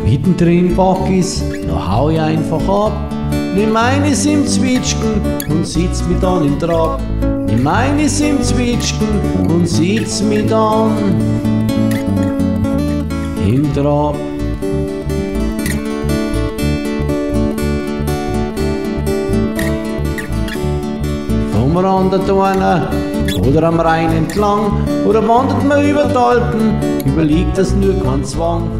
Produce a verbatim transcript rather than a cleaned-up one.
Mittendrin pack ich's, da hau ich einfach ab. Nimm eines im Zwitschgen und sitz mich dann im Trab. Nimm eines im Zwitschgen und sitz mich dann im Trab. Vom Rand der Dorne oder am Rhein entlang oder wandert man über die Alpen, überliegt das nur kein Zwang.